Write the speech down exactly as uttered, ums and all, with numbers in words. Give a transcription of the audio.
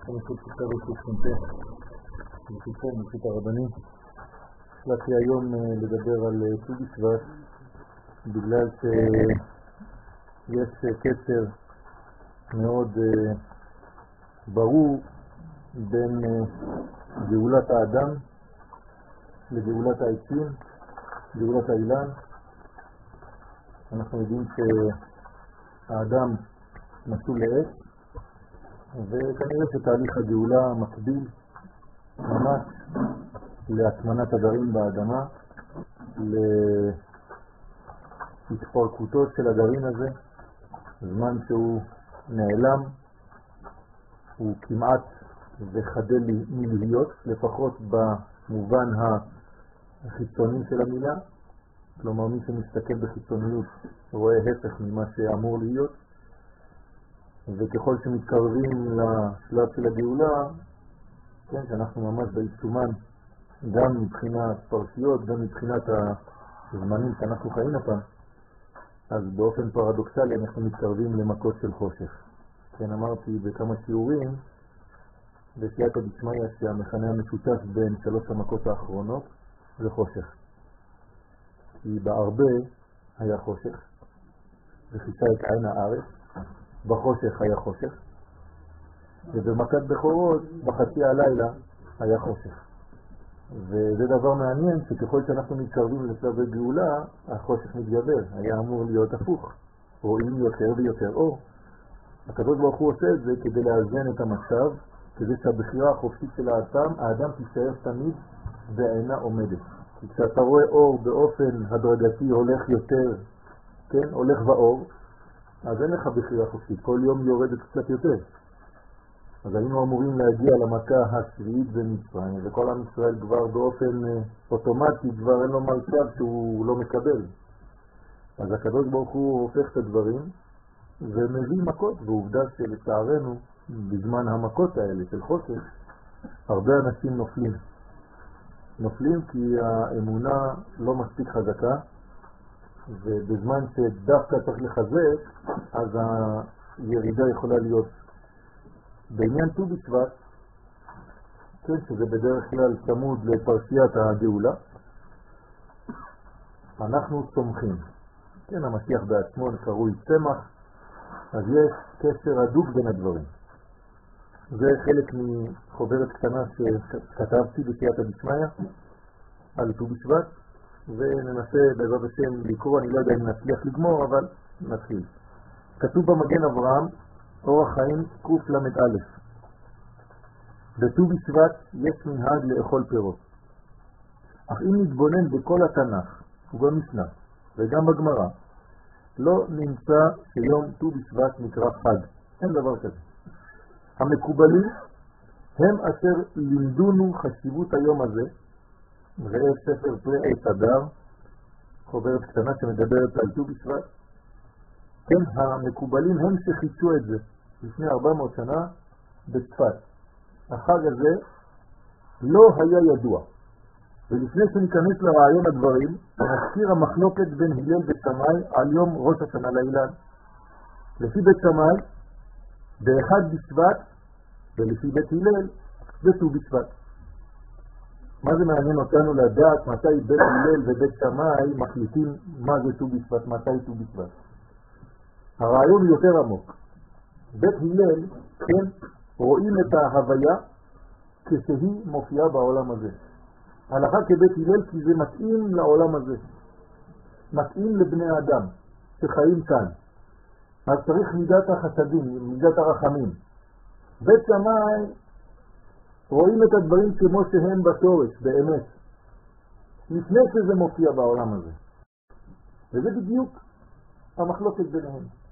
חמישות כתב ושכנתה, וכתב מפית הרבני. החלטתי היום לדבר על ט"ו בשבט, בגלל שיש קשר מאוד ברור בין גאולת האדם לגאולת העצים, גאולת האילן. אנחנו יודעים שהאדם נשוי לעץ, וכנראה שתהליך הגאולה מקביל ממש להטמנת הדרים באדמה, להתפרקותו של הדרים הזה. זמן שהוא נעלם הוא כמעט וחדל מלהיות, לפחות במובן החיצוני של המילה. כלומר, מי שמסתכל בחיצוניות רואה הפך ממה שאמור להיות, וככל שמתקרבים לשלב של הגאולה, כן, שאנחנו ממש בעיצומן, גם מבחינת פרשיות, גם מבחינת הזמנים שאנחנו חיים אותם, אז באופן פרדוקסלי אנחנו מתקרבים למכות של חושך. כן, אמרתי בכמה שיעורים בסייעתא דשמיא שהמכנה המשותף בין שלוש המכות האחרונות זה חושך. כי בהרבה היה חושך, וכיסה את עין הארץ, בחושך היה חושך, ובמכת בכורות בחצי הלילה היה חושך. וזה דבר מעניין שככל שאנחנו מתקרבים לשלב הגאולה, החושך מתגבר. היה אמור להיות הפוך, רואים יותר ויותר אור. הקדוש ברוך הוא עושה את זה כדי לאזן את המצב, כדי שהבחירה החופשית של האדם, האדם תישאר תמיד בעינה עומדת. כי כשאתה רואה אור באופן הדרגתי הולך יותר, כן, הולך באור, אז אין לך בחירה חופשית, כל יום יורדת קצת יותר. אז היינו אמורים להגיע למכה השביעית במצרים, וכל עם ישראל כבר באופן אוטומטי, כבר אין לו מצב שהוא לא מקבל. אז הקדוש ברוך הוא הופך את הדברים ומביא מכות, ועובדה שלצערנו בזמן המכות האלה של חושך הרבה אנשים נופלים. נופלים כי האמונה לא מספיק חזקה, ובזמן שדווקא צריך לחזק, אז הירידה יכולה להיות. בעניין ט"ו בשבט, כן, שזה בדרך כלל צמוד לפרשיית הגאולה, אנחנו צומחים. כן, המשיח בעצמו קרוי צמח, אז יש קשר הדוק בין הדברים. זה חלק מחוברת קטנה שכתבתי בסייעתא דשמיא על ט"ו בשבט, וננסה בעזרת השם לקרוא, אני לא יודע אם נצליח לגמור, אבל נתחיל. כתוב במגן אברהם, אורח חיים קל"א. בט"ו בשבט יש מנהג לאכול פירות. אך אם נתבונן בכל התנ"ך ובמשנה וגם בגמרא, לא נמצא שיום ט"ו בשבט נקרא חג. אין דבר כזה. המקובלים הם אשר לימדונו חשיבות היום הזה. ראה ספר פרי עץ הדר, חוברת קטנה שמדברת על ט"ו בשבט. כן, המקובלים הם שחידשו את זה לפני ארבע מאות שנה בצפת. החג הזה לא היה ידוע. ולפני שניכנס לרעיון הדברים, נזכיר המחלוקת בין הלל בית שמאי על יום ראש השנה לאילן. לפי בית שמאי, באחד בשבט, ולפי בית הלל, בט"ו בשבט. מה זה מעניין אותנו לדעת מתי בית הלל ובית שמאי מחליטים מה זה ט"ו בשבט, מתי ט"ו בשבט? הרעיון יותר עמוק. בית הלל, כן, רואים את ההוויה כשהיא מופיעה בעולם הזה. הלכה כבית הלל כי זה מתאים לעולם הזה. מתאים לבני האדם שחיים כאן. אז צריך מידת החסדים, מידת הרחמים. בית שמאי רואים את הדברים כמו שהם בשורש, באמת. לפני שזה מופיע בעולם הזה. וזה בדיוק המחלוקת ביניהם.